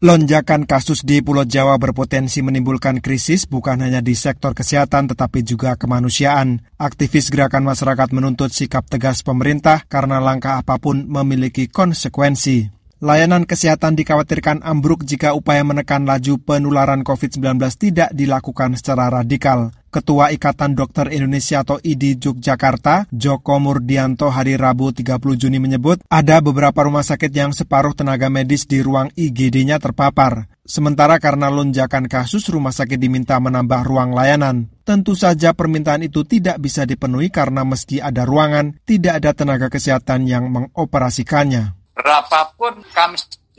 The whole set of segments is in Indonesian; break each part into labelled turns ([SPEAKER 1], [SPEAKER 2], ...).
[SPEAKER 1] Lonjakan kasus di Pulau Jawa berpotensi menimbulkan krisis bukan hanya di sektor kesehatan tetapi juga kemanusiaan. Aktivis gerakan masyarakat menuntut sikap tegas pemerintah karena langkah apapun memiliki konsekuensi. Layanan kesehatan dikhawatirkan ambruk jika upaya menekan laju penularan COVID-19 tidak dilakukan secara radikal. Ketua Ikatan Dokter Indonesia atau IDI Yogyakarta, Joko Murdianto hari Rabu 30 Juni menyebut ada beberapa rumah sakit yang separuh tenaga medis di ruang IGD-nya terpapar. Sementara karena lonjakan kasus, rumah sakit diminta menambah ruang layanan. Tentu saja permintaan itu tidak bisa dipenuhi karena meski ada ruangan, tidak ada tenaga kesehatan yang mengoperasikannya.
[SPEAKER 2] Berapapun kami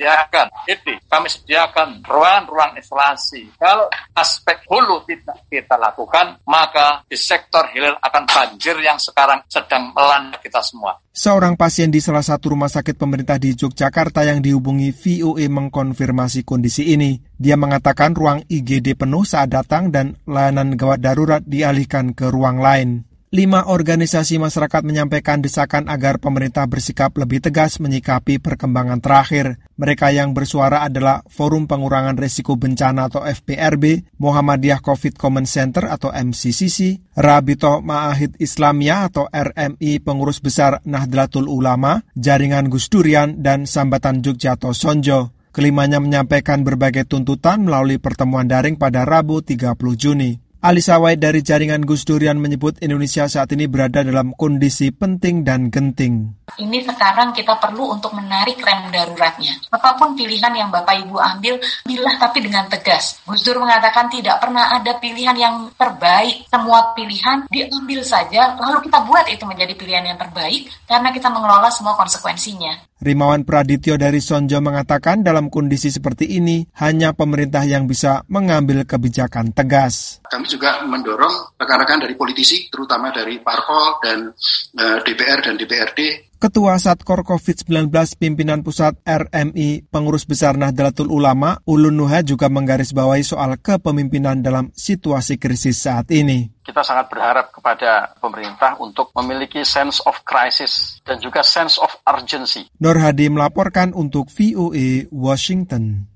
[SPEAKER 2] sediakan ruang-ruang isolasi. Kalau aspek hulu tidak kita lakukan, maka di sektor hilir akan banjir yang sekarang sedang melanda kita semua.
[SPEAKER 1] Seorang pasien di salah satu rumah sakit pemerintah di Yogyakarta yang dihubungi VOA mengkonfirmasi kondisi ini. Dia mengatakan ruang IGD penuh saat datang dan layanan gawat darurat dialihkan ke ruang lain. 5 organisasi masyarakat menyampaikan desakan agar pemerintah bersikap lebih tegas menyikapi perkembangan terakhir. Mereka yang bersuara adalah Forum Pengurangan Risiko Bencana atau FPRB, Muhammadiyah COVID Common Center atau MCCC, Rabitoh Ma'ahid Islamiyah atau RMI Pengurus Besar Nahdlatul Ulama, Jaringan Gus Durian, dan Sambatan Jogja atau Sonjo. Kelimanya menyampaikan berbagai tuntutan melalui pertemuan daring pada Rabu 30 Juni. Alisa White dari Jaringan Gus Durian menyebut Indonesia saat ini berada dalam kondisi penting dan genting.
[SPEAKER 3] Ini sekarang kita perlu untuk menarik rem daruratnya. Apapun pilihan yang Bapak Ibu ambil, pilihlah tapi dengan tegas. Gus Dur mengatakan tidak pernah ada pilihan yang terbaik. Semua pilihan diambil saja, lalu kita buat itu menjadi pilihan yang terbaik karena kita mengelola semua konsekuensinya.
[SPEAKER 1] Rimawan Pradityo dari Sonjo mengatakan dalam kondisi seperti ini, hanya pemerintah yang bisa mengambil kebijakan tegas.
[SPEAKER 4] Kami juga mendorong rekan-rekan dari politisi, terutama dari Parpol dan DPR dan DPRD.
[SPEAKER 1] Ketua Satkor COVID-19 Pimpinan Pusat RMI Pengurus Besar Nahdlatul Ulama, Ulun Nuha juga menggarisbawahi soal kepemimpinan dalam situasi krisis saat ini.
[SPEAKER 5] Kita sangat berharap kepada pemerintah untuk memiliki sense of crisis dan juga sense of urgency.
[SPEAKER 1] Nur Hadi melaporkan untuk VOA Washington.